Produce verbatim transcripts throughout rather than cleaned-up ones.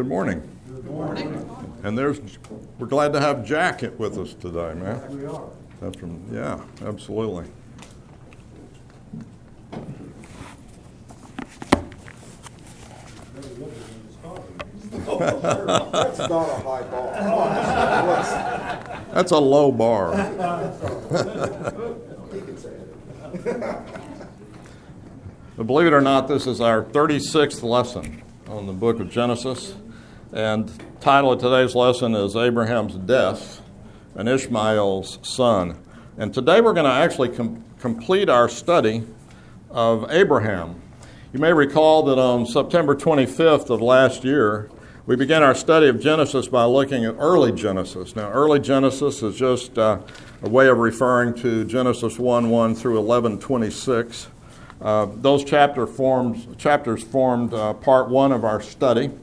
Good morning. Good morning. And there's, we're glad to have Jack with us today, man. Yes, we are. That's from, yeah, absolutely. That's not a high bar. That's a low bar. He can say it. But believe it or not, this is our thirty-sixth lesson on the book of Genesis. And the title of today's lesson is Abraham's Death and Ishmael's Son. And today we're going to actually com- complete our study of Abraham. You may recall that on September twenty-fifth of last year, we began our study of Genesis by looking at early Genesis. Now, early Genesis is just uh, a way of referring to Genesis one one through eleven twenty-six. Uh, those chapter forms, chapters formed uh, part one of our study.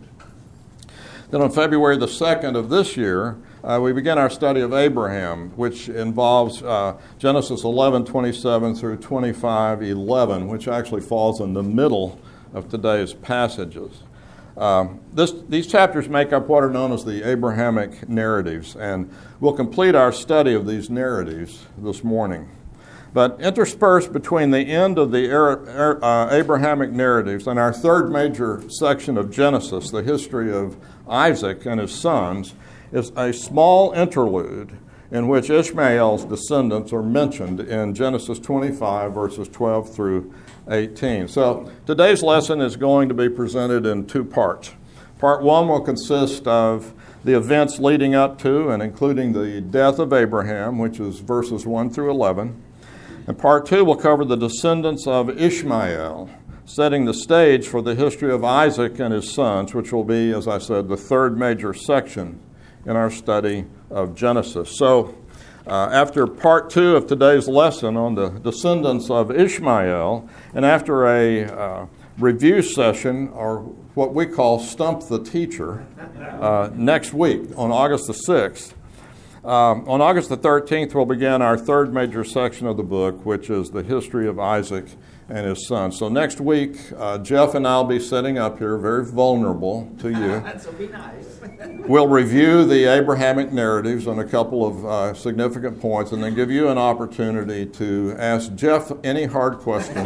Then on February the second of this year, uh, we began our study of Abraham, which involves uh, Genesis eleven twenty-seven through twenty-five eleven, which actually falls in the middle of today's passages. Um, this, these chapters make up what are known as the Abrahamic narratives, and we'll complete our study of these narratives this morning. But interspersed between the end of the uh, Abrahamic narratives and our third major section of Genesis, the history of Isaac and his sons, is a small interlude in which Ishmael's descendants are mentioned in Genesis twenty-five, verses twelve through eighteen. So today's lesson is going to be presented in two parts. Part one will consist of the events leading up to and including the death of Abraham, which is verses one through eleven. And part two will cover the descendants of Ishmael, setting the stage for the history of Isaac and his sons, which will be, as I said, the third major section in our study of Genesis. So uh, after part two of today's lesson on the descendants of Ishmael, and after a uh, review session, or what we call Stump the Teacher, uh, next week on August the sixth, Um, on August the thirteenth, we'll begin our third major section of the book, which is the history of Isaac and his son. So next week, uh, Jeff and I will be sitting up here, very vulnerable to you. So be nice. We'll review the Abrahamic narratives on a couple of uh, significant points, and then give you an opportunity to ask Jeff any hard questions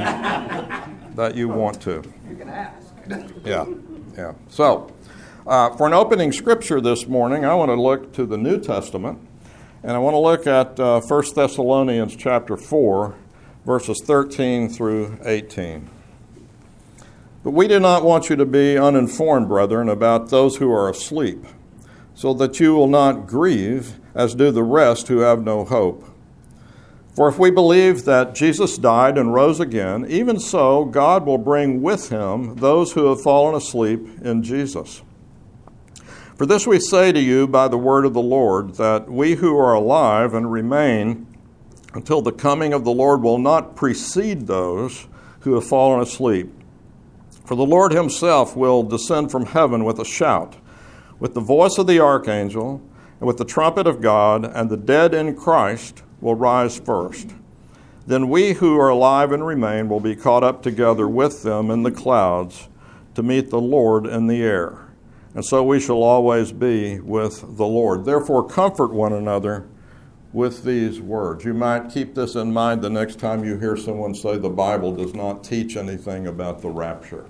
that you want to. You can ask. Yeah, yeah. So, uh, for an opening scripture this morning, I want to look to the New Testament. And I want to look at uh, First Thessalonians chapter four, verses thirteen through eighteen. But we do not want you to be uninformed, brethren, about those who are asleep, so that you will not grieve, as do the rest who have no hope. For if we believe that Jesus died and rose again, even so God will bring with him those who have fallen asleep in Jesus. For this we say to you by the word of the Lord, that we who are alive and remain until the coming of the Lord will not precede those who have fallen asleep. For the Lord himself will descend from heaven with a shout, with the voice of the archangel, and with the trumpet of God, and the dead in Christ will rise first. Then we who are alive and remain will be caught up together with them in the clouds to meet the Lord in the air. And so we shall always be with the Lord. Therefore, comfort one another with these words. You might keep this in mind the next time you hear someone say the Bible does not teach anything about the rapture.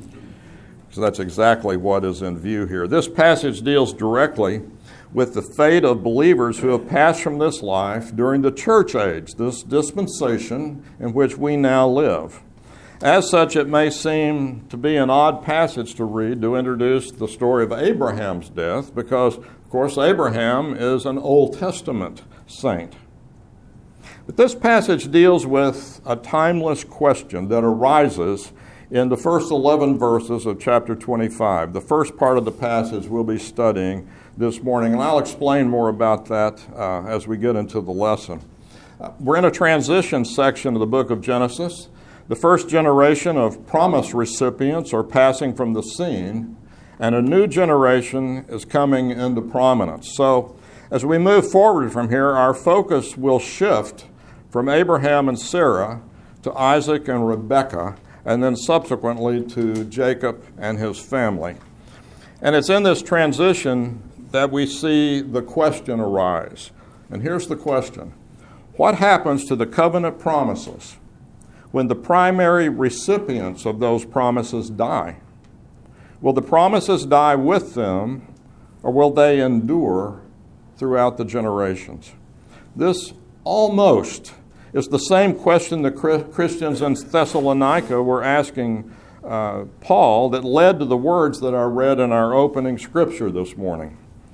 So that's exactly what is in view here. This passage deals directly with the fate of believers who have passed from this life during the church age, this dispensation in which we now live. As such, it may seem to be an odd passage to read to introduce the story of Abraham's death, because, of course, Abraham is an Old Testament saint. But this passage deals with a timeless question that arises in the first eleven verses of chapter twenty-five. The first part of the passage we'll be studying this morning, and I'll explain more about that uh, as we get into the lesson. Uh, we're in a transition section of the book of Genesis. The first generation of promise recipients are passing from the scene, and a new generation is coming into prominence. So, as we move forward from here, our focus will shift from Abraham and Sarah to Isaac and Rebekah, and then subsequently to Jacob and his family. And it's in this transition that we see the question arise. And here's the question. What happens to the covenant promises when the primary recipients of those promises die? Will the promises die with them, or will they endure throughout the generations? This almost is the same question the Christians in Thessalonica were asking uh, Paul that led to the words that are read in our opening scripture this morning.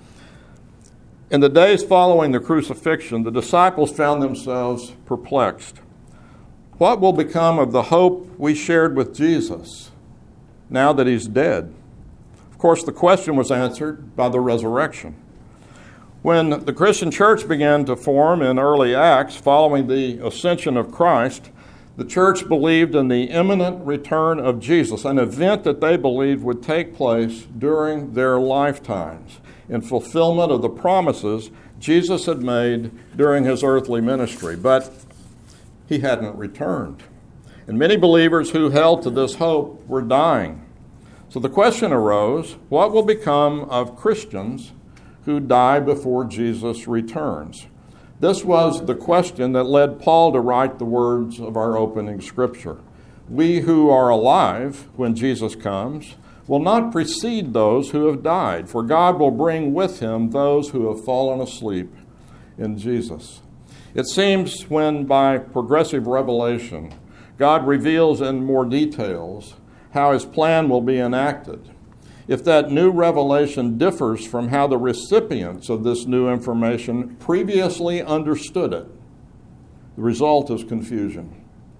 In the days following the crucifixion, the disciples found themselves perplexed. What will become of the hope we shared with Jesus now that he's dead? Of course, the question was answered by the resurrection. When the Christian church began to form in early Acts following the ascension of Christ, the church believed in the imminent return of Jesus, an event that they believed would take place during their lifetimes in fulfillment of the promises Jesus had made during his earthly ministry. But he hadn't returned. And many believers who held to this hope were dying. So the question arose, what will become of Christians who die before Jesus returns? This was the question that led Paul to write the words of our opening scripture. We who are alive when Jesus comes will not precede those who have died, for God will bring with him those who have fallen asleep in Jesus. It seems when by progressive revelation, God reveals in more details how his plan will be enacted. If that new revelation differs from how the recipients of this new information previously understood it, the result is confusion.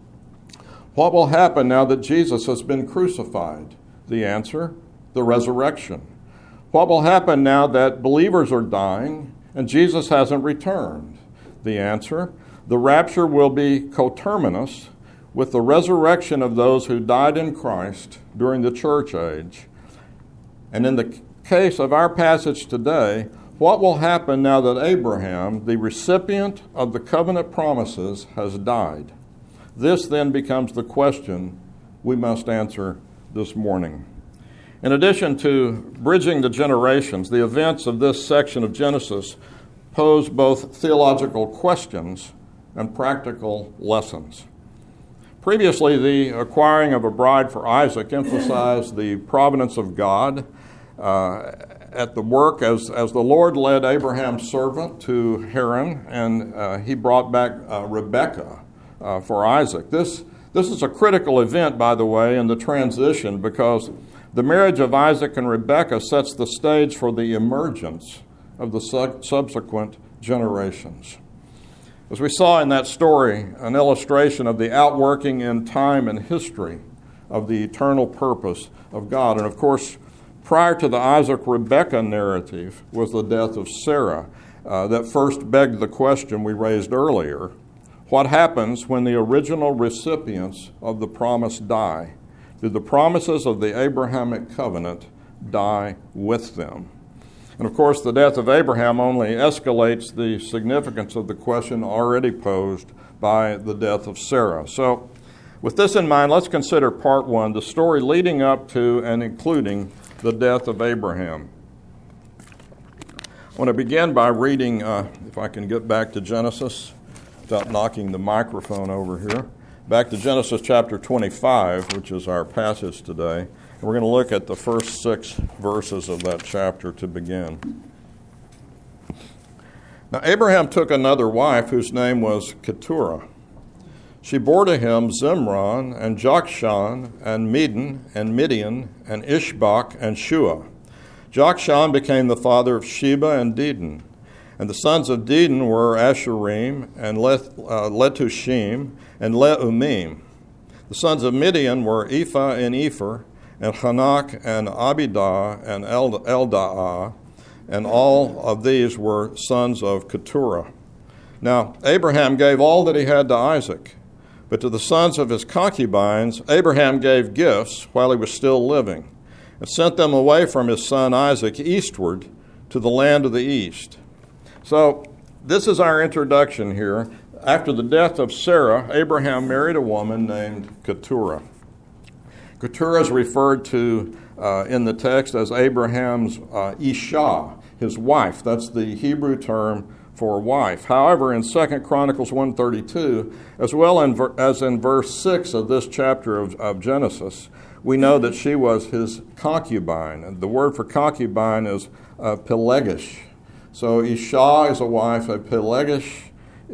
What will happen now that Jesus has been crucified? The answer, the resurrection. What will happen now that believers are dying and Jesus hasn't returned? The answer, the rapture will be coterminous with the resurrection of those who died in Christ during the church age. And in the case of our passage today, what will happen now that Abraham, the recipient of the covenant promises, has died? This then becomes the question we must answer this morning. In addition to bridging the generations, the events of this section of Genesis pose both theological questions and practical lessons. Previously, the acquiring of a bride for Isaac emphasized the providence of God uh, at the work as, as the Lord led Abraham's servant to Haran, and uh, he brought back uh, Rebekah uh, for Isaac. This, this is a critical event, by the way, in the transition, because the marriage of Isaac and Rebekah sets the stage for the emergence of the su- subsequent generations. As we saw in that story, an illustration of the outworking in time and history of the eternal purpose of God. And of course, prior to the Isaac-Rebekah narrative was the death of Sarah uh, that first begged the question we raised earlier. What happens when the original recipients of the promise die? Do the promises of the Abrahamic covenant die with them? And of course, the death of Abraham only escalates the significance of the question already posed by the death of Sarah. So, with this in mind, let's consider part one, the story leading up to and including the death of Abraham. I want to begin by reading, uh, if I can get back to Genesis, without knocking the microphone over here, back to Genesis chapter twenty-five, which is our passage today. And we're going to look at the first six verses of that chapter to begin. Now, Abraham took another wife whose name was Keturah. She bore to him Zimran and Jokshan and Medan and Midian and Ishbak and Shua. Jokshan became the father of Sheba and Dedan. And the sons of Dedan were Asherim and Leth, uh, Letushim and Leumim. The sons of Midian were Ephah and Epher, and Hanak and Abidah and Eldaah, and all of these were sons of Keturah. Now, Abraham gave all that he had to Isaac, but to the sons of his concubines, Abraham gave gifts while he was still living, and sent them away from his son Isaac eastward to the land of the east. So, this is our introduction here. After the death of Sarah, Abraham married a woman named Keturah. Keturah is referred to uh, in the text as Abraham's uh, Isha, his wife. That's the Hebrew term for wife. However, in Second Chronicles one thirty-two, as well in ver- as in verse six of this chapter of, of Genesis, we know that she was his concubine. And the word for concubine is uh, Pelegish. So Isha is a wife, and Pelegish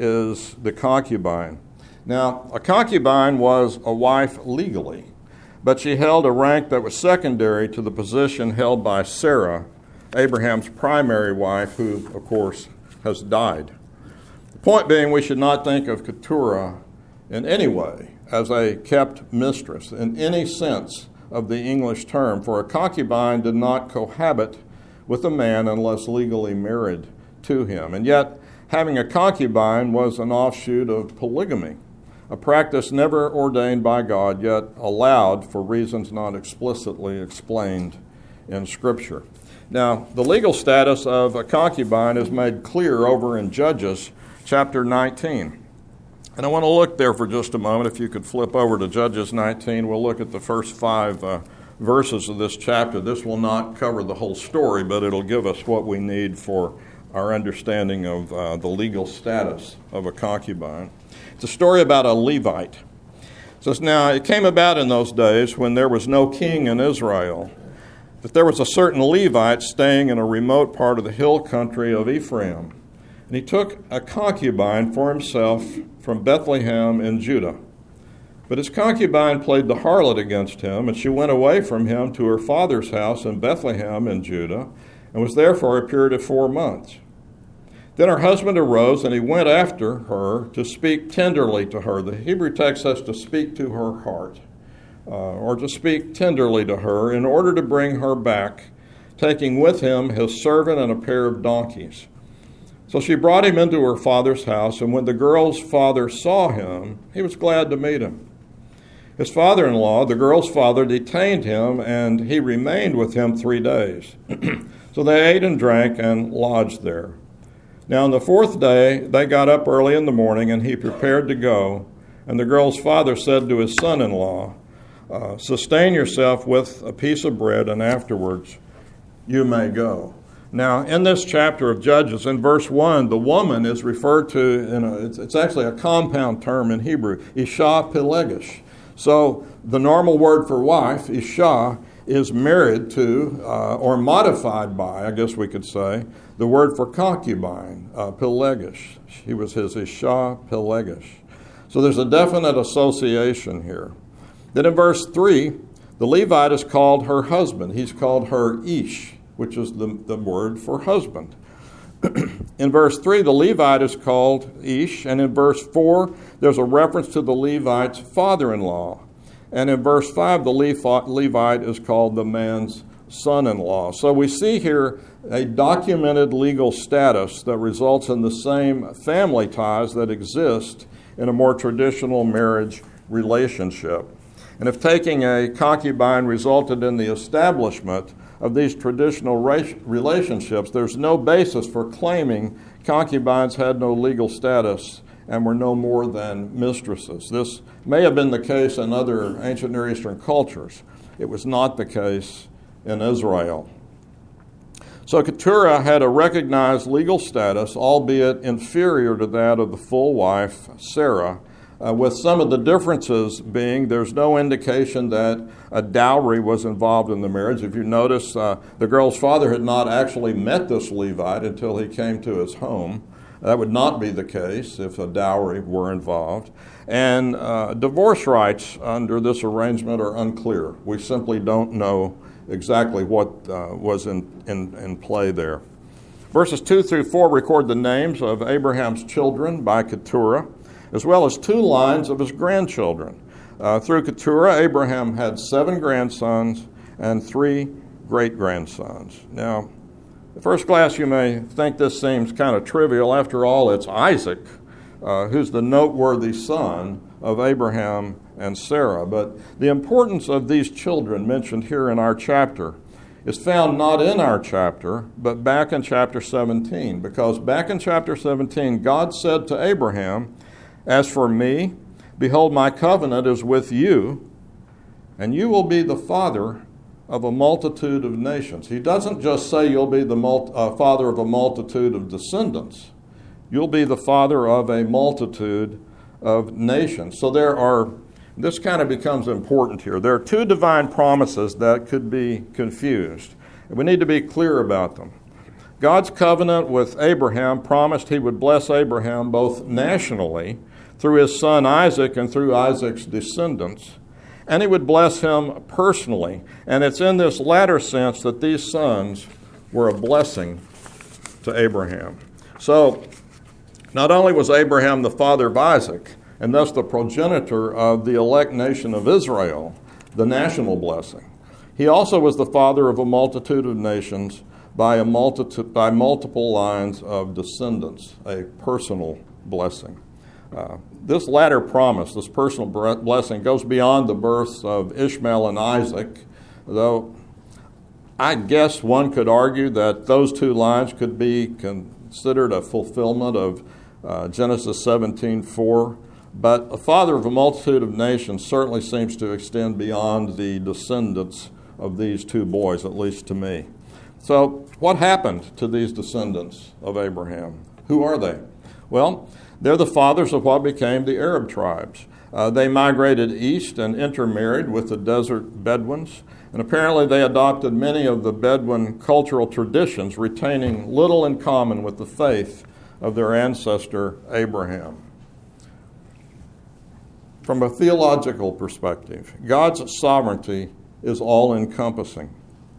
is the concubine. Now, a concubine was a wife legally, but she held a rank that was secondary to the position held by Sarah, Abraham's primary wife, who, of course, has died. The point being, we should not think of Keturah in any way as a kept mistress, in any sense of the English term, for a concubine did not cohabit with a man unless legally married to him. And yet, having a concubine was an offshoot of polygamy, a practice never ordained by God, yet allowed for reasons not explicitly explained in Scripture. Now, the legal status of a concubine is made clear over in Judges chapter nineteen. And I want to look there for just a moment. If you could flip over to Judges nineteen, we'll look at the first five uh, verses of this chapter. This will not cover the whole story, but it'll give us what we need for our understanding of uh, the legal status of a concubine. It's a story about a Levite. It says, now, it came about in those days when there was no king in Israel, that there was a certain Levite staying in a remote part of the hill country of Ephraim. And he took a concubine for himself from Bethlehem in Judah. But his concubine played the harlot against him, and she went away from him to her father's house in Bethlehem in Judah, and was there for a period of four months. Then her husband arose, and he went after her to speak tenderly to her. The Hebrew text says to speak to her heart, uh, or to speak tenderly to her, in order to bring her back, taking with him his servant and a pair of donkeys. So she brought him into her father's house, and when the girl's father saw him, he was glad to meet him. His father-in-law, the girl's father, detained him, and he remained with him three days. So they ate and drank and lodged there. Now on the fourth day, they got up early in the morning, and he prepared to go. And the girl's father said to his son-in-law, uh, sustain yourself with a piece of bread, and afterwards you may go. Now, in this chapter of Judges, in verse one, the woman is referred to, in a, it's, it's actually a compound term in Hebrew, Isha Pelegish. So the normal word for wife, Isha, is married to, uh, or modified by, I guess we could say, the word for concubine, uh, Pelegish. She was his Isha Pelegish. So there's a definite association here. Then in verse three, the Levite is called her husband. He's called her Ish, which is the, the word for husband. In verse three, the Levite is called Ish, and in verse four, there's a reference to the Levite's father-in-law. And in verse five, the Levite is called the man's son-in-law. So we see here a documented legal status that results in the same family ties that exist in a more traditional marriage relationship. And if taking a concubine resulted in the establishment of these traditional relationships, there's no basis for claiming concubines had no legal status and were no more than mistresses. This may have been the case in other ancient Near Eastern cultures. It was not the case in Israel. So Keturah had a recognized legal status, albeit inferior to that of the full wife, Sarah, uh, with some of the differences being there's no indication that a dowry was involved in the marriage. If you notice, uh, the girl's father had not actually met this Levite until he came to his home. That would not be the case if a dowry were involved. And uh, divorce rights under this arrangement are unclear. We simply don't know exactly what uh, was in, in, in play there. Verses two through four record the names of Abraham's children by Keturah, as well as two lines of his grandchildren. Uh, through Keturah, Abraham had seven grandsons and three great-grandsons. Now, at first glance, you may think this seems kind of trivial. After all, it's Isaac, uh, who's the noteworthy son of Abraham and Sarah. But the importance of these children mentioned here in our chapter is found not in our chapter, but back in chapter seventeen. Because back in chapter seventeen, God said to Abraham, "As for me, behold, my covenant is with you, and you will be the father of a multitude of nations. He doesn't just say you'll be the mul- uh, father of a multitude of descendants. You'll be the father of a multitude of nations. So there are, this kind of becomes important here. There are two divine promises that could be confused. And we need to be clear about them. God's covenant with Abraham promised he would bless Abraham both nationally through his son Isaac and through Isaac's descendants, and he would bless him personally. And it's in this latter sense that these sons were a blessing to Abraham. So, not only was Abraham the father of Isaac, and thus the progenitor of the elect nation of Israel, the national blessing, he also was the father of a multitude of nations by a multitude, by multiple lines of descendants, a personal blessing. Uh, this latter promise, this personal blessing, goes beyond the births of Ishmael and Isaac, though I guess one could argue that those two lines could be considered a fulfillment of uh, Genesis seventeen four. But a father of a multitude of nations certainly seems to extend beyond the descendants of these two boys, at least to me. So what happened to these descendants of Abraham? Who are they? Well, they're the fathers of what became the Arab tribes. Uh, they migrated east and intermarried with the desert Bedouins, and apparently they adopted many of the Bedouin cultural traditions, retaining little in common with the faith of their ancestor Abraham. From a theological perspective, God's sovereignty is all-encompassing.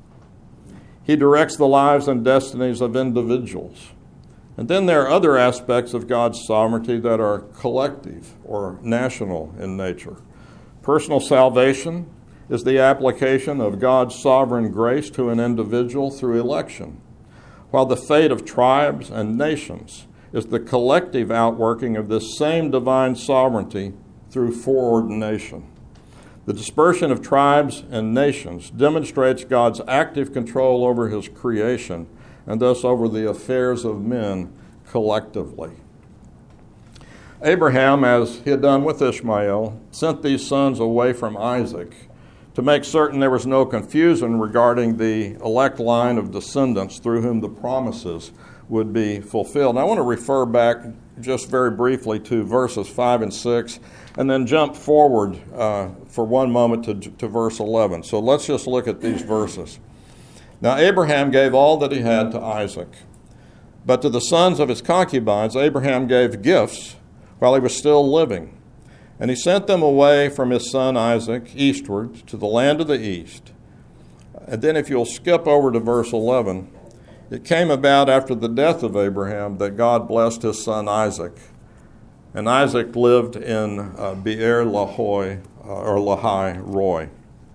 He directs the lives and destinies of individuals. And then there are other aspects of God's sovereignty that are collective or national in nature. Personal salvation is the application of God's sovereign grace to an individual through election, while the fate of tribes and nations is the collective outworking of this same divine sovereignty through foreordination. The dispersion of tribes and nations demonstrates God's active control over his creation and thus over the affairs of men collectively. Abraham, as he had done with Ishmael, sent these sons away from Isaac to make certain there was no confusion regarding the elect line of descendants through whom the promises would be fulfilled. And I want to refer back just very briefly to verses five and six, and then jump forward uh, for one moment to, to verse eleven. So let's just look at these verses. Now Abraham gave all that he had to Isaac, but to the sons of his concubines Abraham gave gifts while he was still living. And he sent them away from his son Isaac eastward to the land of the east. And then if you'll skip over to verse eleven, it came about after the death of Abraham that God blessed his son Isaac. And Isaac lived in uh, Beer Lahai, uh, or Lahai Roy.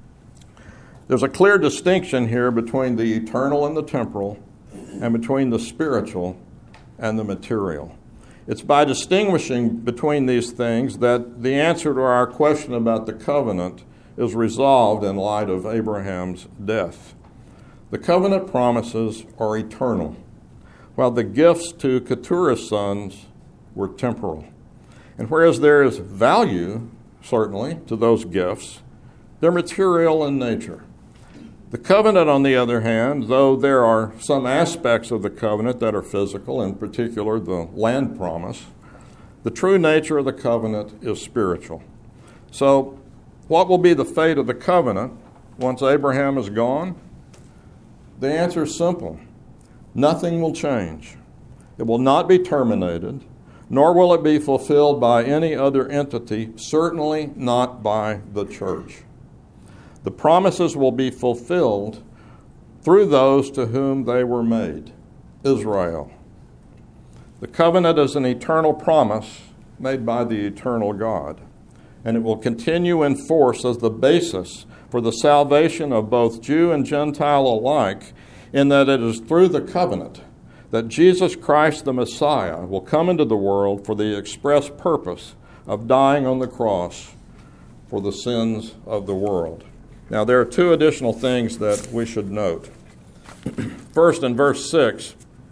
There's a clear distinction here between the eternal and the temporal, and between the spiritual and the material. It's by distinguishing between these things that the answer to our question about the covenant is resolved in light of Abraham's death. The covenant promises are eternal, while the gifts to Keturah's sons were temporal. And whereas there is value, certainly, to those gifts, they're material in nature. The covenant, on the other hand, though there are some aspects of the covenant that are physical, in particular the land promise, the true nature of the covenant is spiritual. So, what will be the fate of the covenant once Abraham is gone? The answer is simple. Nothing will change. It will not be terminated, nor will it be fulfilled by any other entity, certainly not by the church. The promises will be fulfilled through those to whom they were made, Israel. The covenant is an eternal promise made by the eternal God, and it will continue in force as the basis for the salvation of both Jew and Gentile alike, in that it is through the covenant that Jesus Christ the Messiah will come into the world for the express purpose of dying on the cross for the sins of the world. Now, there are two additional things that we should note. First, in verse six,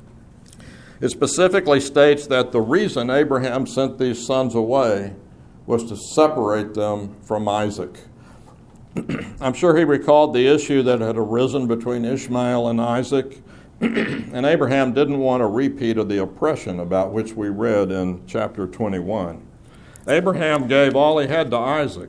it specifically states that the reason Abraham sent these sons away was to separate them from Isaac. I'm sure he recalled the issue that had arisen between Ishmael and Isaac, and Abraham didn't want a repeat of the oppression about which we read in chapter twenty-one. Abraham gave all he had to Isaac,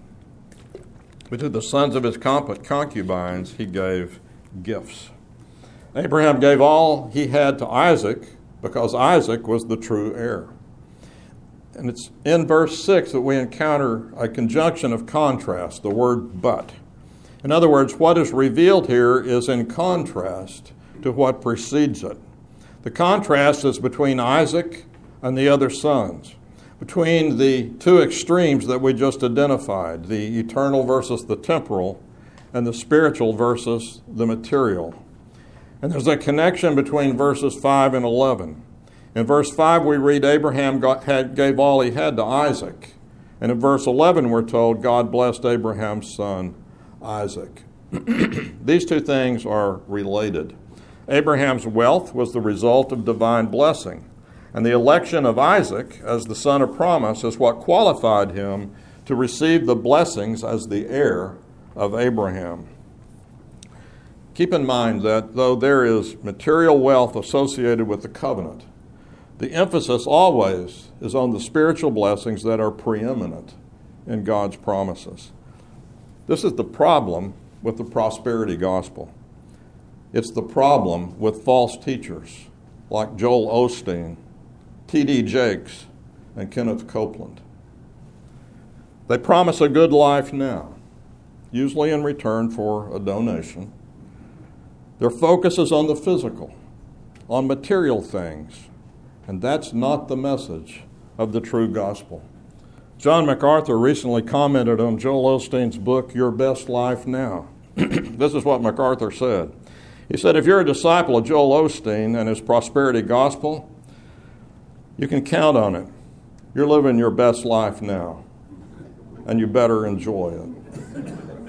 but to the sons of his concubines he gave gifts. Abraham gave all he had to Isaac because Isaac was the true heir. And it's in verse six that we encounter a conjunction of contrast, the word but. In other words, what is revealed here is in contrast to what precedes it. The contrast is between Isaac and the other sons, between the two extremes that we just identified, the eternal versus the temporal, and the spiritual versus the material. And there's a connection between verses five and eleven. In verse five, we read Abraham got, had, gave all he had to Isaac. And in verse eleven, we're told God blessed Abraham's son, Isaac. These two things are related. Abraham's wealth was the result of divine blessing. And the election of Isaac as the son of promise is what qualified him to receive the blessings as the heir of Abraham. Keep in mind that though there is material wealth associated with the covenant, the emphasis always is on the spiritual blessings that are preeminent in God's promises. This is the problem with the prosperity gospel. It's the problem with false teachers like Joel Osteen, T D Jakes, and Kenneth Copeland. They promise a good life now, usually in return for a donation. Their focus is on the physical, on material things, and that's not the message of the true gospel. John MacArthur recently commented on Joel Osteen's book, Your Best Life Now. This is what MacArthur said. He said, if you're a disciple of Joel Osteen and his prosperity gospel, you can count on it. You're living your best life now, and you better enjoy it.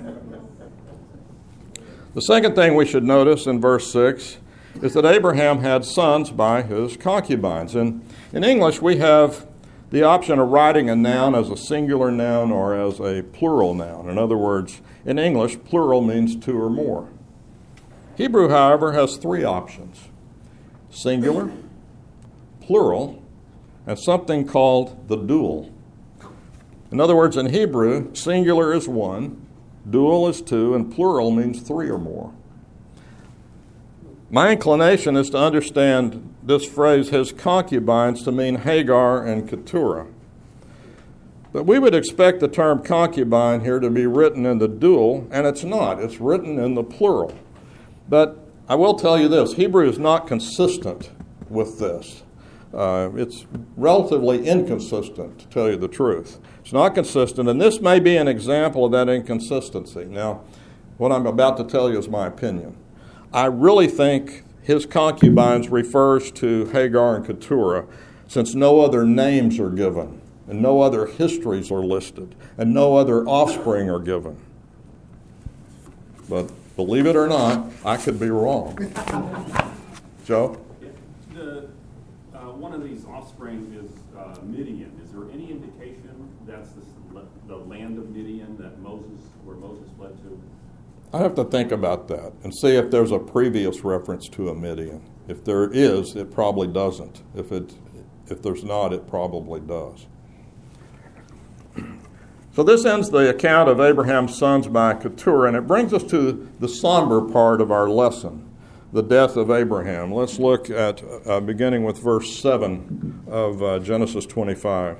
The second thing we should notice in verse six is that Abraham had sons by his concubines. And in English, we have the option of writing a noun as a singular noun or as a plural noun. In other words, in English, plural means two or more. Hebrew, however, has three options: singular, plural, and something called the dual. In other words, in Hebrew, singular is one, dual is two, and plural means three or more. My inclination is to understand this phrase, his concubines, to mean Hagar and Keturah. But we would expect the term concubine here to be written in the dual, and it's not. It's written in the plural. But I will tell you this, Hebrew is not consistent with this. Uh, it's relatively inconsistent, to tell you the truth. It's not consistent, and this may be an example of that inconsistency. Now, what I'm about to tell you is my opinion. I really think his concubines refers to Hagar and Keturah, since no other names are given, and no other histories are listed, and no other offspring are given. But believe it or not, I could be wrong. Joe? The, uh, one of these offspring is uh, Midian. Is there any indication that's the, the land of Midian that Moses, where Moses fled to? I have to think about that and see if there's a previous reference to a Midian. If there is, it probably doesn't. If it, if there's not, it probably does. So this ends the account of Abraham's sons by Keturah, and it brings us to the somber part of our lesson, the death of Abraham. Let's look at, uh, beginning with verse seven of uh, Genesis twenty-five.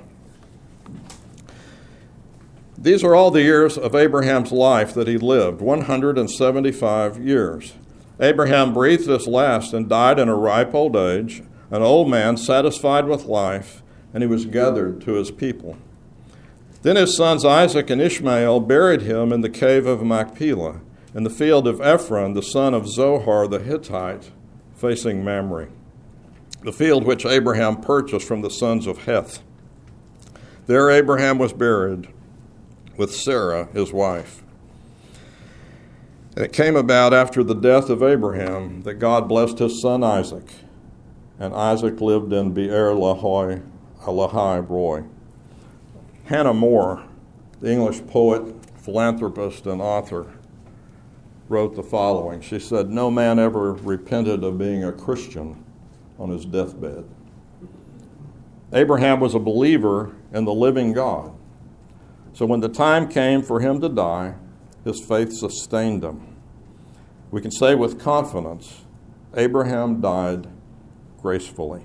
These are all the years of Abraham's life that he lived, one hundred seventy-five years. Abraham breathed his last and died in a ripe old age, an old man satisfied with life, and he was gathered to his people. Then his sons Isaac and Ishmael buried him in the cave of Machpelah, in the field of Ephron, the son of Zohar the Hittite, facing Mamre, the field which Abraham purchased from the sons of Heth. There Abraham was buried with Sarah, his wife. And it came about after the death of Abraham that God blessed his son Isaac, and Isaac lived in Beer Lahai, Lahai Roy. Hannah More, the English poet, philanthropist and author, wrote the following. She said, "No man ever repented of being a Christian on his deathbed." Abraham was a believer in the living God. So when the time came for him to die, his faith sustained him. We can say with confidence, Abraham died gracefully.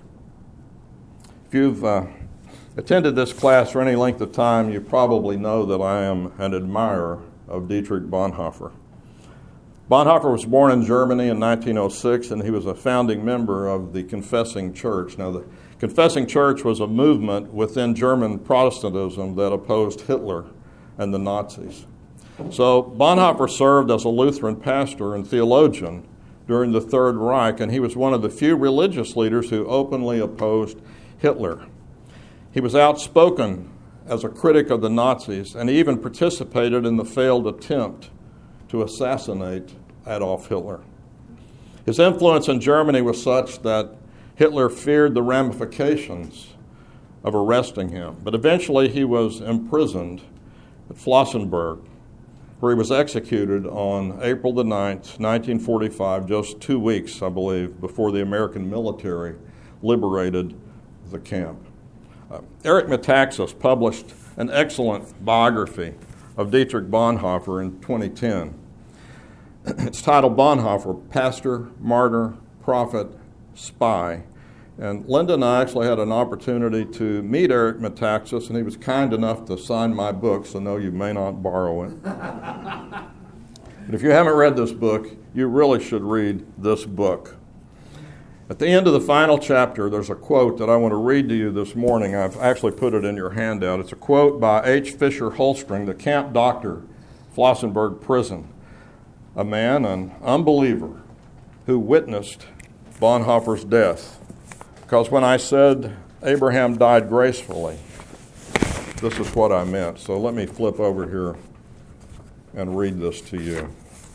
If you've uh, attended this class for any length of time, you probably know that I am an admirer of Dietrich Bonhoeffer. Bonhoeffer was born in Germany in nineteen oh six, and he was a founding member of the Confessing Church. Now, the Confessing Church was a movement within German Protestantism that opposed Hitler and the Nazis. So Bonhoeffer served as a Lutheran pastor and theologian during the Third Reich, and he was one of the few religious leaders who openly opposed Hitler. He was outspoken as a critic of the Nazis, and he even participated in the failed attempt to assassinate Adolf Hitler. His influence in Germany was such that Hitler feared the ramifications of arresting him, but eventually he was imprisoned at Flossenburg, where he was executed on April the ninth, nineteen forty-five, just two weeks, I believe, before the American military liberated the camp. Uh, Eric Metaxas published an excellent biography of Dietrich Bonhoeffer in twenty ten. It's titled Bonhoeffer, Pastor, Martyr, Prophet, Spy. And Linda and I actually had an opportunity to meet Eric Metaxas, and he was kind enough to sign my book, so no, you may not borrow it. But if you haven't read this book, you really should read this book. At the end of the final chapter, there's a quote that I want to read to you this morning. I've actually put it in your handout. It's a quote by H. Fisher Holstring, the camp doctor, Flossenburg Prison, a man, an unbeliever, who witnessed Bonhoeffer's death. Because when I said Abraham died gracefully, this is what I meant. So let me flip over here and read this to you,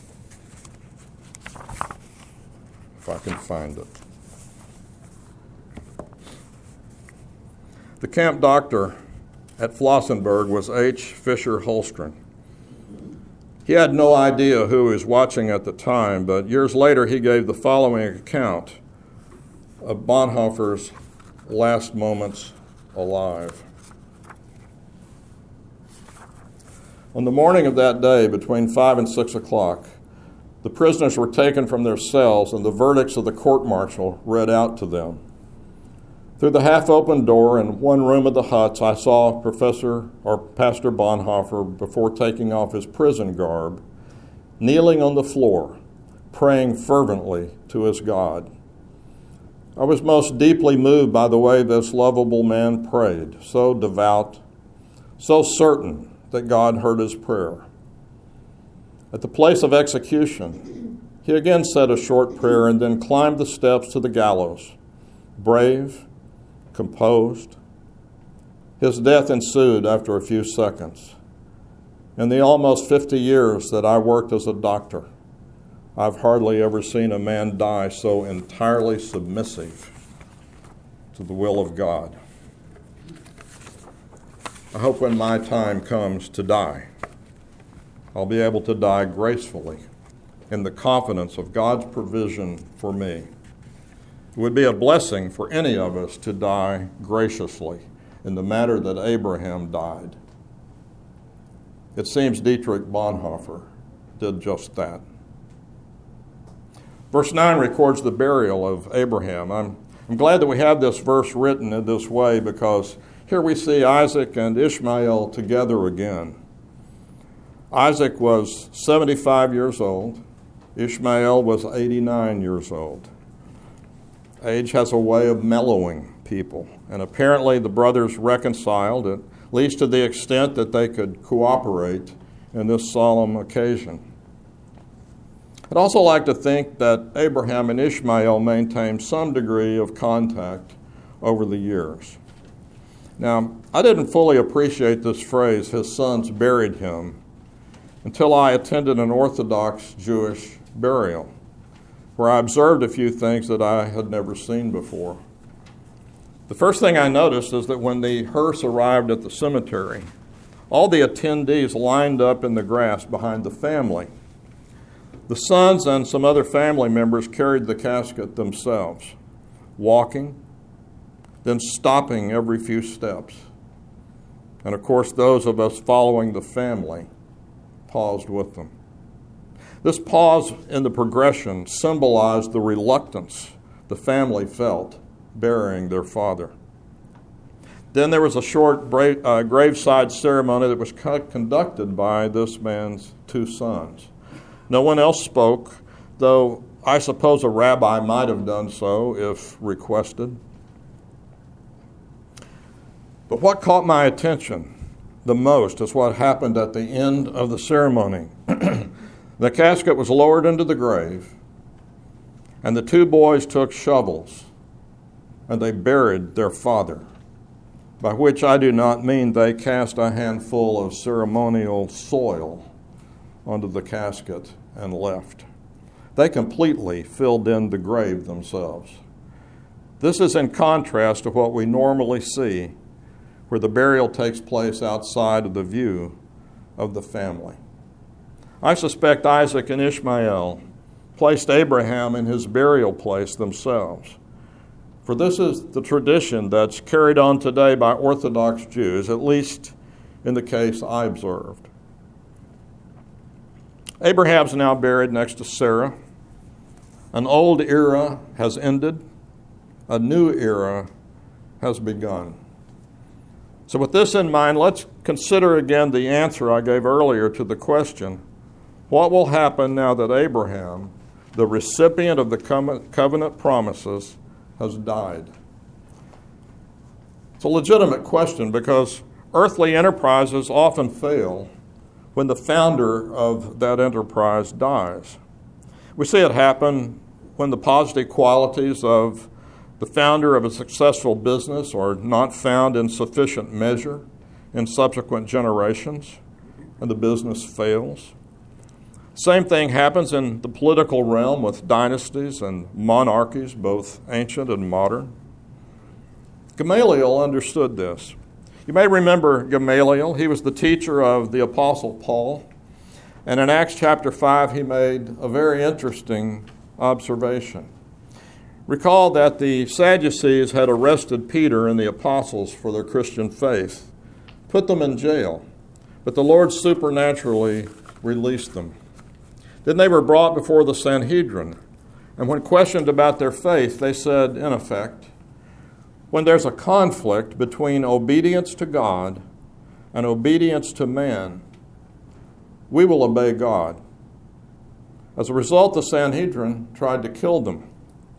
if I can find it. The camp doctor at Flossenburg was H. Fisher Holstring. He had no idea who he was watching at the time, but years later he gave the following account of Bonhoeffer's last moments alive. On the morning of that day, between five and six o'clock, the prisoners were taken from their cells and the verdicts of the court-martial read out to them. Through the half-open door in one room of the huts, I saw Professor or Pastor Bonhoeffer, before taking off his prison garb, kneeling on the floor, praying fervently to his God. I was most deeply moved by the way this lovable man prayed, so devout, so certain that God heard his prayer. At the place of execution, he again said a short prayer and then climbed the steps to the gallows, brave, composed. His death ensued after a few seconds. In the almost fifty years that I worked as a doctor, I've hardly ever seen a man die so entirely submissive to the will of God. I hope when my time comes to die, I'll be able to die gracefully in the confidence of God's provision for me. It would be a blessing for any of us to die graciously in the manner that Abraham died. It seems Dietrich Bonhoeffer did just that. Verse nine records the burial of Abraham. I'm, I'm glad that we have this verse written in this way, because here we see Isaac and Ishmael together again. Isaac was seventy-five years old. Ishmael was eighty-nine years old. Age has a way of mellowing people, and apparently the brothers reconciled, at least to the extent that they could cooperate in this solemn occasion. I'd also like to think that Abraham and Ishmael maintained some degree of contact over the years. Now, I didn't fully appreciate this phrase, his sons buried him, until I attended an Orthodox Jewish burial, where I observed a few things that I had never seen before. The first thing I noticed is that when the hearse arrived at the cemetery, All the attendees lined up in the grass behind the family. The sons and some other family members carried the casket themselves, walking, then stopping every few steps. And of course, those of us following the family paused with them. This pause in the progression symbolized the reluctance the family felt burying their father. Then there was a short bra- uh, graveside ceremony that was co- conducted by this man's two sons. No one else spoke, though I suppose a rabbi might have done so if requested. But what caught my attention the most is what happened at the end of the ceremony. The casket was lowered into the grave, and the two boys took shovels, and they buried their father, by which I do not mean they cast a handful of ceremonial soil onto the casket and left. They completely filled in the grave themselves. This is in contrast to what we normally see, where the burial takes place outside of the view of the family. I suspect Isaac and Ishmael placed Abraham in his burial place themselves. For this is the tradition that's carried on today by Orthodox Jews, at least in the case I observed. Abraham's now buried next to Sarah. An old era has ended. A new era has begun. So with this in mind, let's consider again the answer I gave earlier to the question, what will happen now that Abraham, the recipient of the covenant promises, has died? It's a legitimate question because earthly enterprises often fail when the founder of that enterprise dies. We see it happen when the positive qualities of the founder of a successful business are not found in sufficient measure in subsequent generations, and the business fails. Same thing happens in the political realm with dynasties and monarchies, both ancient and modern. Gamaliel understood this. You may remember Gamaliel. He was the teacher of the Apostle Paul. And in Acts chapter five, he made a very interesting observation. Recall that the Sadducees had arrested Peter and the apostles for their Christian faith, put them in jail, but the Lord supernaturally released them. Then they were brought before the Sanhedrin, and when questioned about their faith, they said, in effect, when there's a conflict between obedience to God and obedience to man, we will obey God. As a result, the Sanhedrin tried to kill them.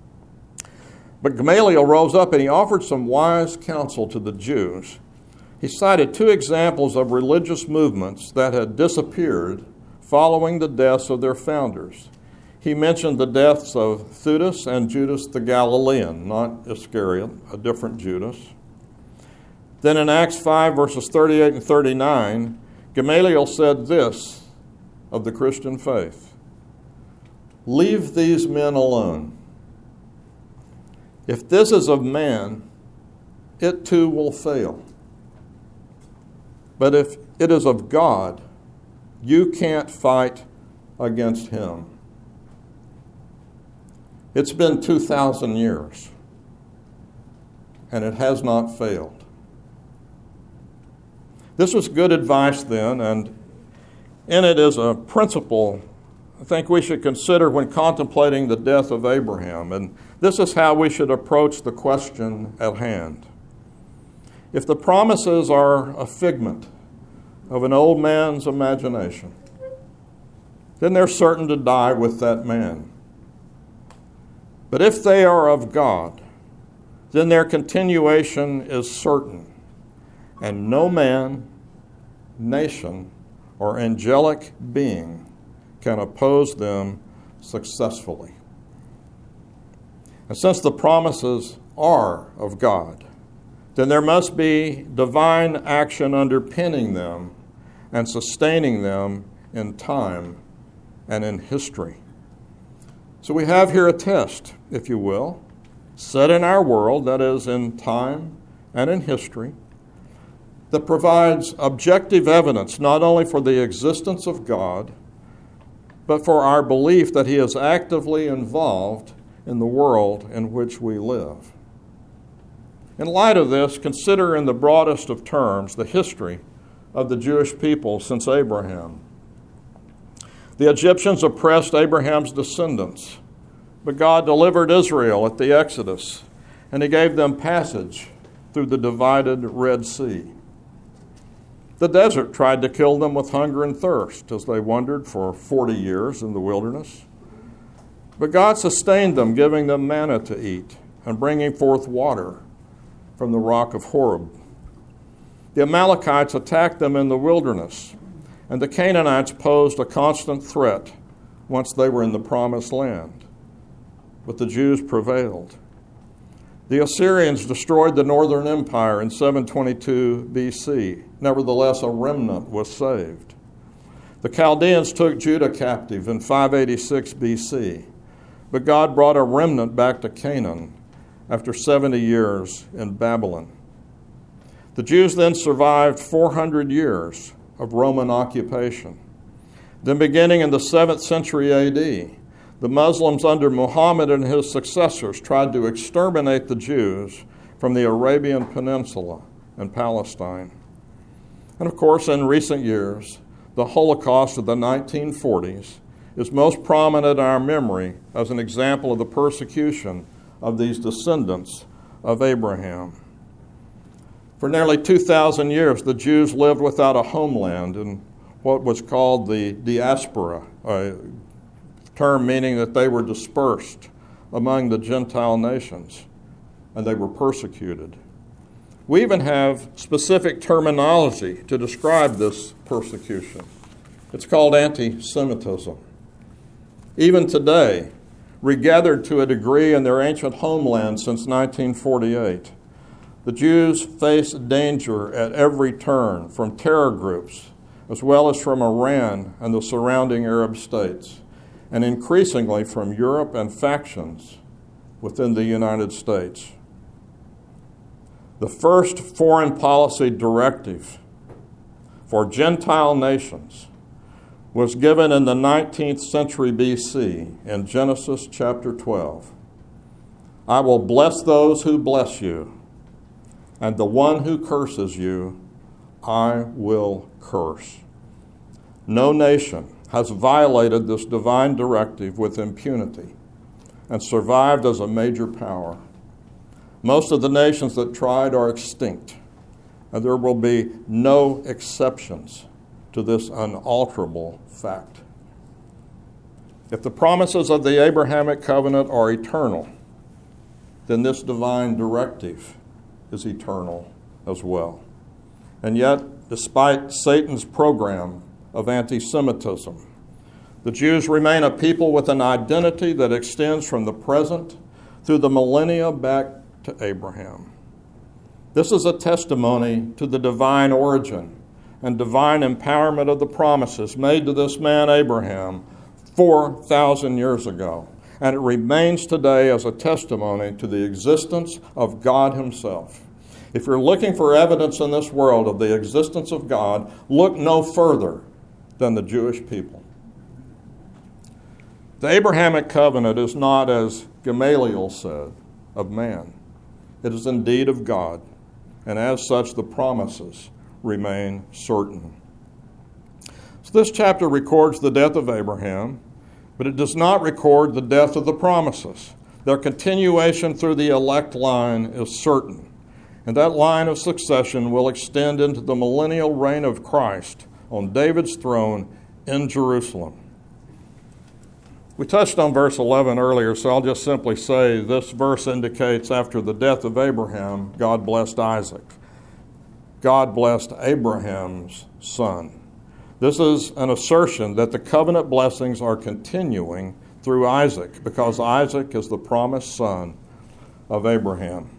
But Gamaliel rose up and he offered some wise counsel to the Jews. He cited two examples of religious movements that had disappeared following the deaths of their founders. He mentioned the deaths of Theudas and Judas the Galilean, not Iscariot, a different Judas. Then in Acts five, verses thirty-eight and thirty-nine, Gamaliel said this of the Christian faith: leave these men alone. If this is of man, it too will fail. But if it is of God, you can't fight against him. It's been two thousand years, and it has not failed. This was good advice then, and in it is a principle I think we should consider when contemplating the death of Abraham, and this is how we should approach the question at hand. If the promises are a figment of an old man's imagination, then they're certain to die with that man. But if they are of God, then their continuation is certain, and no man, nation, or angelic being can oppose them successfully. And since the promises are of God, then there must be divine action underpinning them and sustaining them in time and in history. So we have here a test, if you will, set in our world, that is in time and in history. that provides objective evidence not only for the existence of God, but for our belief that He is actively involved in the world in which we live. In light of this, consider in the broadest of terms the history of the Jewish people since Abraham. The Egyptians oppressed Abraham's descendants, but God delivered Israel at the Exodus, and He gave them passage through the divided Red Sea. The desert tried to kill them with hunger and thirst as they wandered for forty years in the wilderness. But God sustained them, giving them manna to eat and bringing forth water from the rock of Horeb. The Amalekites attacked them in the wilderness, and the Canaanites posed a constant threat once they were in the promised land. But the Jews prevailed. The Assyrians destroyed the northern empire in seven twenty-two B C. Nevertheless, a remnant was saved. The Chaldeans took Judah captive in five eighty-six B C, but God brought a remnant back to Canaan after seventy years in Babylon. The Jews then survived four hundred years of Roman occupation. Then beginning in the seventh century A D, the Muslims under Muhammad and his successors tried to exterminate the Jews from the Arabian Peninsula and Palestine. And of course, in recent years, the Holocaust of the nineteen forties is most prominent in our memory as an example of the persecution of these descendants of Abraham. For nearly two thousand years, the Jews lived without a homeland in what was called the diaspora, a term meaning that they were dispersed among the Gentile nations and they were persecuted. We even have specific terminology to describe this persecution. It's called anti-Semitism. Even today, regathered to a degree in their ancient homeland since nineteen forty-eight, the Jews face danger at every turn from terror groups as well as from Iran and the surrounding Arab states, and increasingly from Europe and factions within the United States. The first foreign policy directive for Gentile nations was given in the nineteenth century B C in Genesis chapter twelve. I will bless those who bless you, and the one who curses you, I will curse. No nation has violated this divine directive with impunity and survived as a major power. Most of the nations that tried are extinct, and there will be no exceptions to this unalterable fact. If the promises of the Abrahamic covenant are eternal, then this divine directive is eternal as well. And yet, despite Satan's program of anti-Semitism, the Jews remain a people with an identity that extends from the present through the millennia back to Abraham. This is a testimony to the divine origin and divine empowerment of the promises made to this man Abraham four thousand years ago, and it remains today as a testimony to the existence of God Himself. If you're looking for evidence in this world of the existence of God, look no further than the Jewish people. The Abrahamic covenant is not, as Gamaliel said, of man. It is indeed of God, and as such the promises remain certain. So this chapter records the death of Abraham, but it does not record the death of the promises. Their continuation through the elect line is certain, and that line of succession will extend into the millennial reign of Christ on David's throne in Jerusalem. We touched on verse eleven earlier, so I'll just simply say this verse indicates after the death of Abraham, God blessed Isaac. God blessed Abraham's son. This is an assertion that the covenant blessings are continuing through Isaac because Isaac is the promised son of Abraham.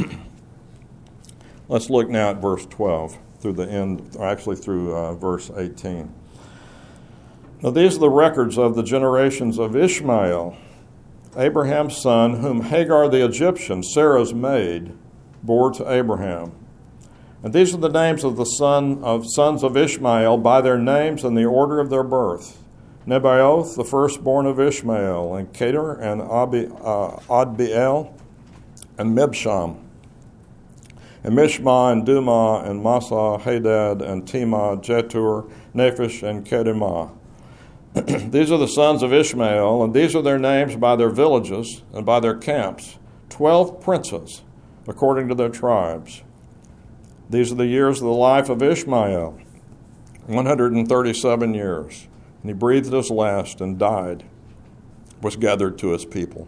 Let's look now at verse twelve through the end, or actually through uh, verse eighteen. Now these are the records of the generations of Ishmael, Abraham's son, whom Hagar the Egyptian, Sarah's maid, bore to Abraham. And these are the names of the son of sons of Ishmael by their names and the order of their birth. Nebaioth, the firstborn of Ishmael, and Kedar, and Abi, uh, Adbeel, and Mibsham, and Mishma, and Dumah, and Massa, Hadad, and Tema, Jetur, Nephish, and Kedemah. These are the sons of Ishmael, and these are their names by their villages and by their camps, twelve princes, according to their tribes. These are the years of the life of Ishmael, one hundred thirty-seven years. And he breathed his last and died, was gathered to his people.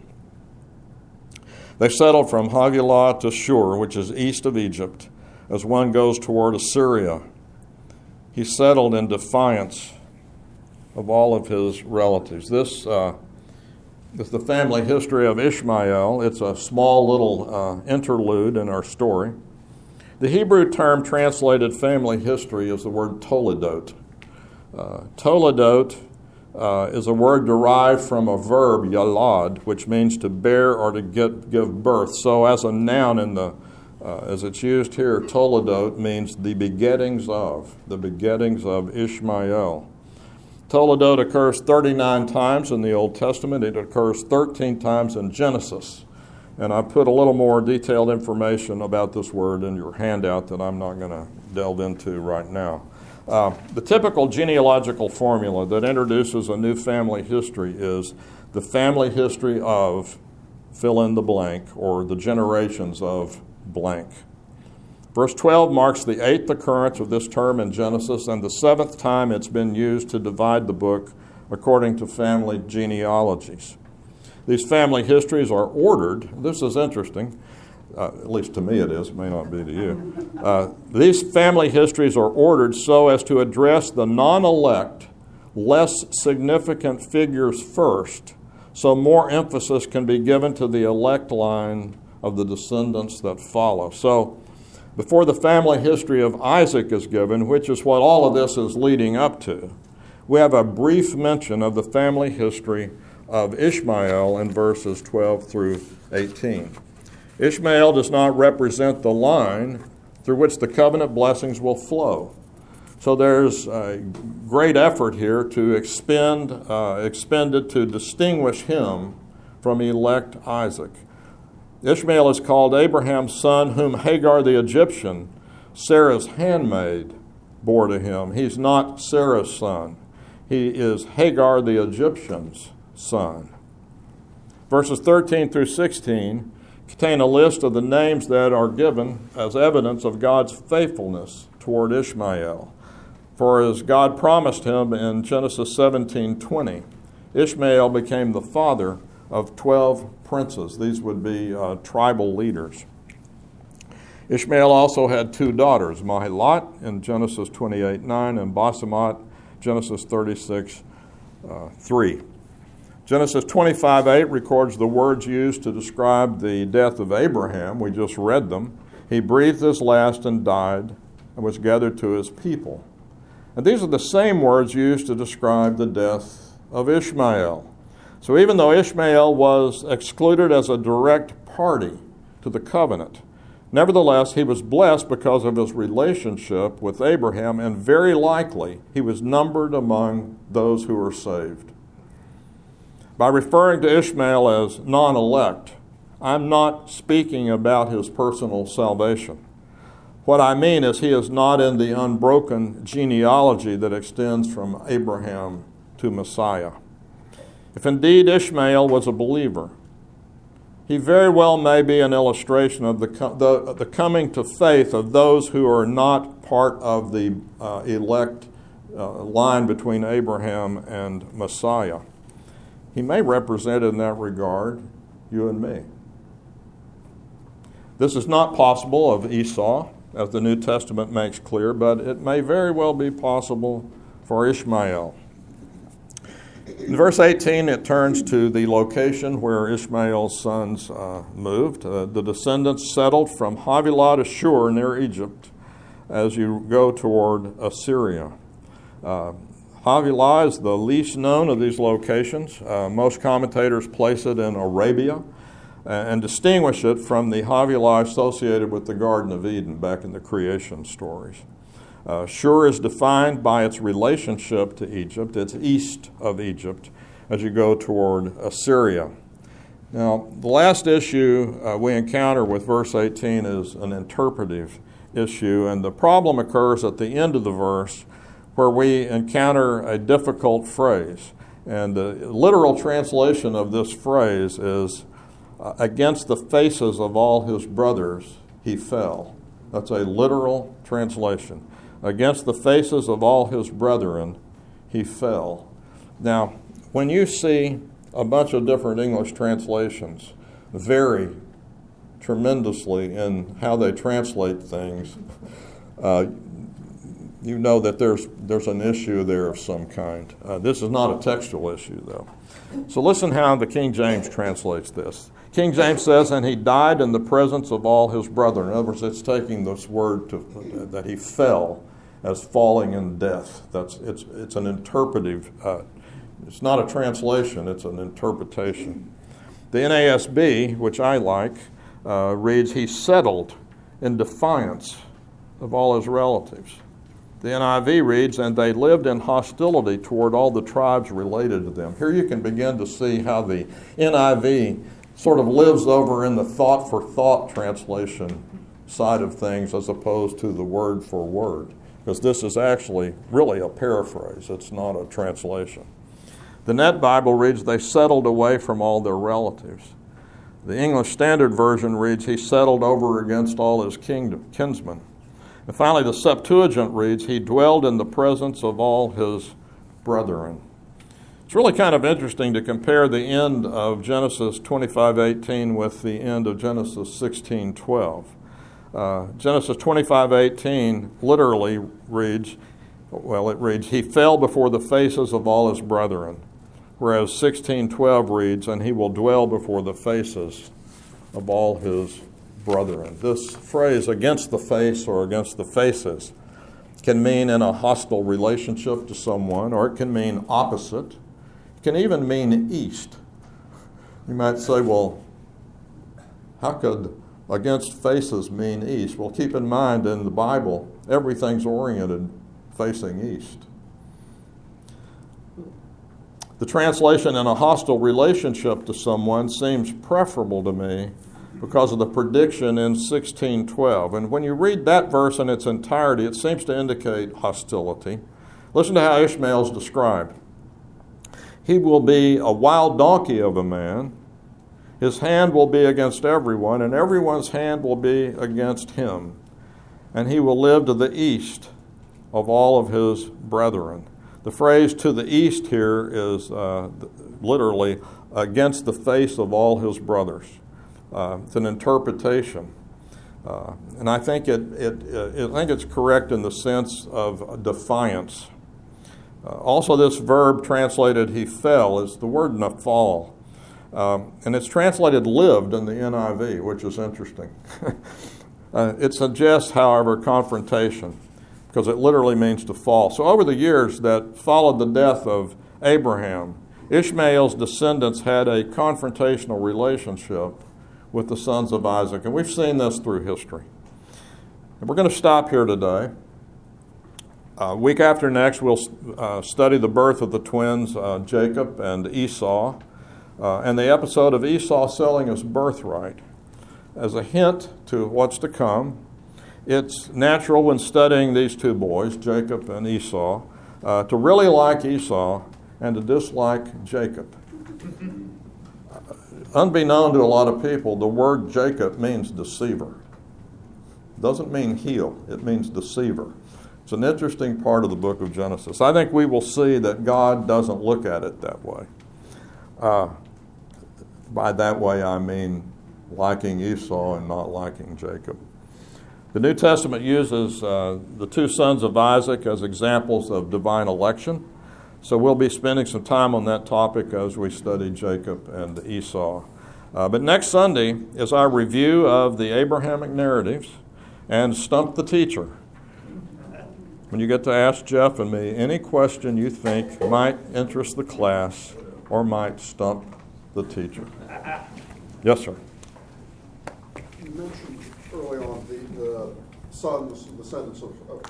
They settled from Havilah to Shur, which is east of Egypt, as one goes toward Assyria. He settled in defiance of all of his relatives. This uh, is the family history of Ishmael. It's a small little uh, interlude in our story. The Hebrew term translated family history is the word toledot. Uh, toledot uh, is a word derived from a verb, yalad, which means to bear or to get, give birth. So as a noun in the Uh, as it's used here, toledot means the begettings of, the begettings of Ishmael. Toledot occurs thirty-nine times in the Old Testament. It occurs thirteen times in Genesis. And I put a little more detailed information about this word in your handout that I'm not going to delve into right now. Uh, the typical genealogical formula that introduces a new family history is the family history of fill in the blank, or the generations of blank. Verse twelve marks the eighth occurrence of this term in Genesis and the seventh time it's been used to divide the book according to family genealogies. These family histories are ordered. This is interesting. Uh, at least to me it is. It may not be to you. Uh, these family histories are ordered so as to address the non-elect, less significant figures first, so more emphasis can be given to the elect line of the descendants that follow. So before the family history of Isaac is given, which is what all of this is leading up to, we have a brief mention of the family history of Ishmael in verses twelve through eighteen. Ishmael does not represent the line through which the covenant blessings will flow. So there's a great effort here to expend, uh, expended to distinguish him from elect Isaac. Ishmael is called Abraham's son, whom Hagar the Egyptian, Sarah's handmaid, bore to him. He's not Sarah's son. He is Hagar the Egyptian's son. Verses thirteen through sixteen contain a list of the names that are given as evidence of God's faithfulness toward Ishmael. For as God promised him in Genesis seventeen twenty, Ishmael became the father of twelve princes. These would be uh, tribal leaders. Ishmael also had two daughters, Mahilat in Genesis twenty-eight nine and Basemat, Genesis thirty-six three. Genesis twenty-five eight records the words used to describe the death of Abraham. We just read them. He breathed his last and died and was gathered to his people. And these are the same words used to describe the death of Ishmael. So even though Ishmael was excluded as a direct party to the covenant, nevertheless he was blessed because of his relationship with Abraham, and very likely he was numbered among those who were saved. By referring to Ishmael as non-elect, I'm not speaking about his personal salvation. What I mean is he is not in the unbroken genealogy that extends from Abraham to Messiah. If indeed Ishmael was a believer, he very well may be an illustration of the, the, the coming to faith of those who are not part of the uh, elect uh, line between Abraham and Messiah. He may represent in that regard you and me. This is not possible of Esau, as the New Testament makes clear, but it may very well be possible for Ishmael. In verse eighteen, it turns to the location where Ishmael's sons uh, moved. Uh, the descendants settled from Havilah to Shur near Egypt as you go toward Assyria. Uh, Havilah is the least known of these locations. Uh, most commentators place it in Arabia. and distinguish it from the Havilah associated with the Garden of Eden back in the creation stories. Uh, Shur is defined by its relationship to Egypt. It's east of Egypt as you go toward Assyria. Now, the last issue uh, we encounter with verse eighteen is an interpretive issue, and the problem occurs at the end of the verse where we encounter a difficult phrase. And the literal translation of this phrase is, uh, against the faces of all his brothers he fell. That's a literal translation. Against the faces of all his brethren he fell. Now, when you see a bunch of different English translations vary tremendously in how they translate things, uh, you know that there's there's an issue there of some kind. Uh, this is not a textual issue, though. So listen how the King James translates this. King James says, and he died in the presence of all his brethren. In other words, it's taking this word to, that he fell as falling in death. That's it's it's an interpretive. Uh, it's not a translation. It's an interpretation. The N A S B, which I like, uh, reads, he settled in defiance of all his relatives. The N I V reads, and they lived in hostility toward all the tribes related to them. Here you can begin to see how the N I V sort of lives over in the thought-for-thought translation side of things as opposed to the word-for-word, because this is actually really a paraphrase. It's not a translation. The Net Bible reads, they settled away from all their relatives. The English Standard Version reads, he settled over against all his kingdom, kinsmen. And finally, the Septuagint reads, he dwelled in the presence of all his brethren. It's really kind of interesting to compare the end of Genesis twenty-five eighteen with the end of Genesis sixteen twelve. Uh, Genesis twenty-five eighteen literally reads, well, it reads, he fell before the faces of all his brethren, whereas sixteen twelve reads, and he will dwell before the faces of all his brethren. This phrase, against the face or against the faces, can mean in a hostile relationship to someone, or it can mean opposite. It can even mean east. You might say, well, how could against faces mean east? Well, keep in mind in the Bible, everything's oriented facing east. The translation in a hostile relationship to someone seems preferable to me because of the prediction in sixteen twelve. And when you read that verse in its entirety, it seems to indicate hostility. Listen to how Ishmael is described. He will be a wild donkey of a man. His hand will be against everyone, and everyone's hand will be against him. And he will live to the east of all of his brethren. The phrase to the east here is uh, literally against the face of all his brothers. Uh, it's an interpretation. Uh, and I think it, it, it, I think it's correct in the sense of defiance. Uh, also, this verb translated he fell is the word nafal. Um, and it's translated lived in the N I V, which is interesting. uh, it suggests, however, confrontation, because it literally means to fall. So over the years that followed the death of Abraham, Ishmael's descendants had a confrontational relationship with the sons of Isaac. And we've seen this through history. And we're going to stop here today. Uh, week after next, we'll uh, study the birth of the twins, uh, Jacob and Esau, uh, and the episode of Esau selling his birthright. As a hint to what's to come, it's natural when studying these two boys, Jacob and Esau, uh, to really like Esau and to dislike Jacob. Unbeknown to a lot of people, the word Jacob means deceiver. It doesn't mean heel, it means deceiver. It's an interesting part of the book of Genesis. I think we will see that God doesn't look at it that way. Uh, by that way, I mean liking Esau and not liking Jacob. The New Testament uses uh, the two sons of Isaac as examples of divine election. So we'll be spending some time on that topic as we study Jacob and Esau. Uh, but next Sunday is our review of the Abrahamic narratives and Stump the Teacher. When you get to ask Jeff and me any question you think might interest the class or might stump the teacher. Yes, sir. you mentioned early on the, the sons, descendants of, of